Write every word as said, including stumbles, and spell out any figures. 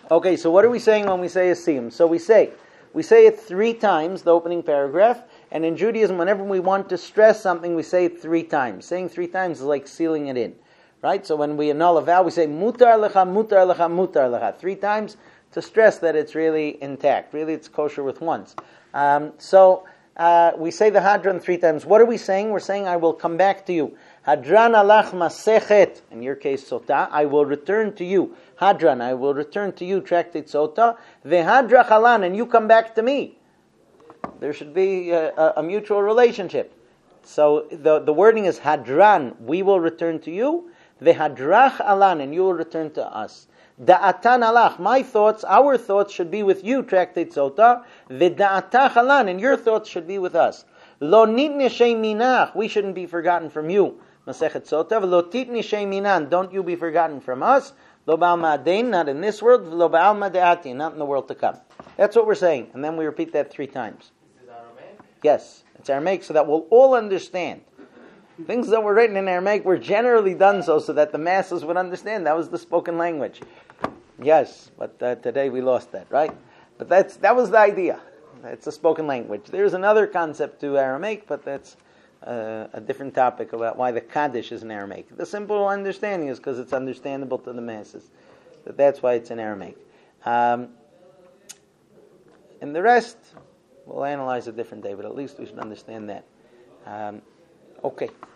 Okay, so what are we saying when we say a siyum? So we say, we say it three times, the opening paragraph, and in Judaism, whenever we want to stress something, we say it three times. Saying three times is like sealing it in, right? So when we annul a vow, we say mutar lecha, mutar lecha, mutar lecha, three times to stress that it's really intact. Really, it's kosher with once. Um, so uh, we say the hadran three times. What are we saying? We're saying, I will come back to you. Hadran alach masechet, in your case, sota, I will return to you. Hadran, I will return to you, tractate sota. Vehadra chalan, and you come back to me. There should be a, a, a mutual relationship. So the, the wording is hadran, we will return to you. Vehadrach alan, and you will return to us. Da'atan alach, my thoughts, our thoughts should be with you, tractate sota. Veda'atach alan, and your thoughts should be with us. Lo nitne minach, we shouldn't be forgotten from you. Masechet sota. Lo titne minan, don't you be forgotten from us. Lo ba'al ma'adein, not in this world. Lo ba'al ma'de'ati, not in the world to come. That's what we're saying. And then we repeat that three times. This is Aramaic? Yes, it's Aramaic, so that we'll all understand. Things that were written in Aramaic were generally done so, so that the masses would understand. That was the spoken language. Yes, but uh, today we lost that, right? But that's that was the idea. It's a spoken language. There's another concept to Aramaic, but that's uh, a different topic about why the Kaddish is in Aramaic. The simple understanding is because it's understandable to the masses. But that's why it's in Aramaic. Um, and the rest, we'll analyze a different day, but at least we should understand that. Um, okay.